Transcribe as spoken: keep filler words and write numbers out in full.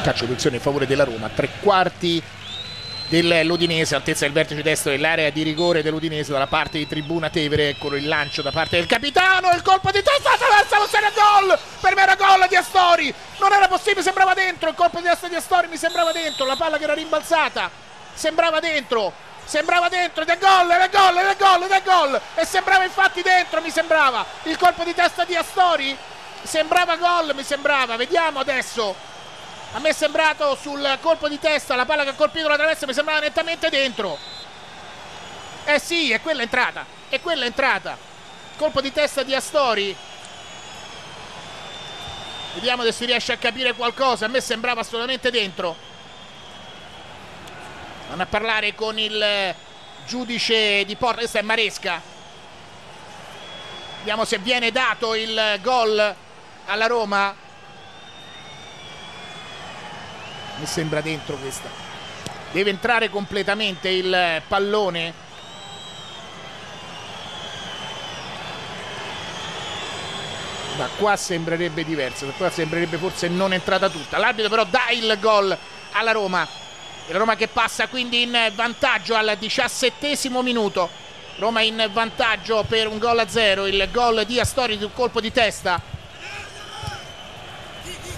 Calcio di punizione in favore della Roma, tre quarti dell'Udinese, altezza del vertice destro dell'area di rigore dell'Udinese dalla parte di Tribuna Tevere. Eccolo il lancio da parte del capitano, il colpo di testa attraversa lo serio gol, per me era gol di Astori, non era possibile, sembrava dentro, il colpo di testa di Astori mi sembrava dentro, la palla che era rimbalzata sembrava dentro, sembrava dentro ed è gol, ed è gol, ed è gol, ed è gol, e sembrava infatti dentro, mi sembrava, il colpo di testa di Astori sembrava gol, mi sembrava, vediamo adesso. A me è sembrato sul colpo di testa, la palla che ha colpito la traversa mi sembrava nettamente dentro. Eh sì, è quella entrata, è quella entrata. Colpo di testa di Astori. Vediamo se si riesce a capire qualcosa, a me sembrava assolutamente dentro. Vanno a parlare con il giudice di porta, questa è Maresca. Vediamo se viene dato il gol alla Roma. Mi sembra dentro questa. Deve entrare completamente il pallone. Da qua sembrerebbe diverso, da qua sembrerebbe forse non entrata tutta. L'arbitro però dà il gol alla Roma. E la Roma che passa quindi in vantaggio al diciassettesimo minuto. Roma in vantaggio per un gol a zero. Il gol di Astori sul colpo di testa